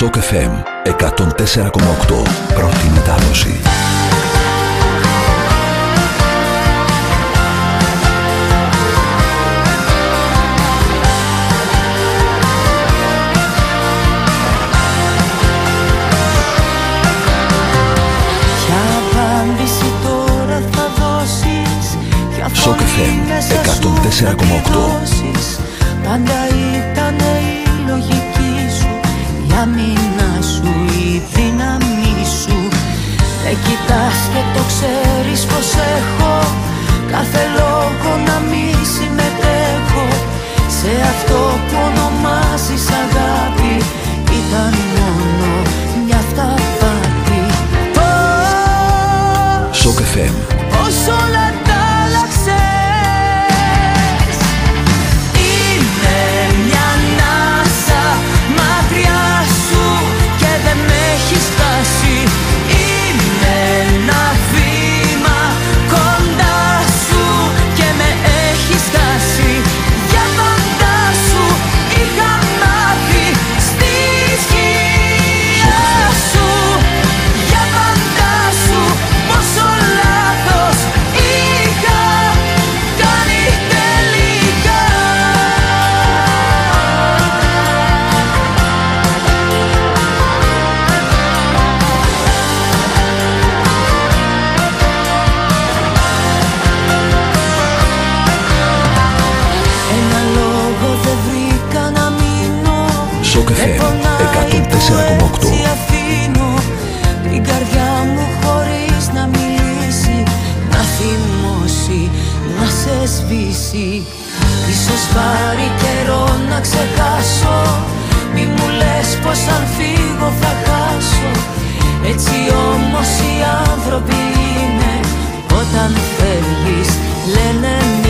Σοκ FM 104,8. Πρώτη μετάδοση. Σοκ FM 104,8. Πάντα ήταν η λογική σου, η άμυνα σου, η δύναμή σου. Με κοιτάς και το ξέρεις πως έχω κάθε λόγο να μη συμμετέχω σε αυτό που ονομάζεις αγάπη. Ήταν μόνο μια αυταπάτη. Σοκ FM. Πως όλα τα άλλαξες. Είμαι μια ανάσα μακριά σου και δεν με έχεις φτάσει. Είμαι ένα βήμα κοντά σου και με έχεις χάσει. Για πάντα σου είχα μάθει στη σκιά σου. Για πάντα σου πόσο λάθος είχα κάνει τελικά. Ένα λόγο δεν βρήκα να μείνω. Σοκ FM 104,8. Αφήνω την καρδιά μου χωρίς να μιλήσει, να θυμώσει, να σε σβήσει. Ίσως πάρει καιρό να ξεχάσω. Μη μου λες πως αν φύγω θα χάσω. Έτσι όμως οι άνθρωποι είναι. Όταν φεύγεις λένε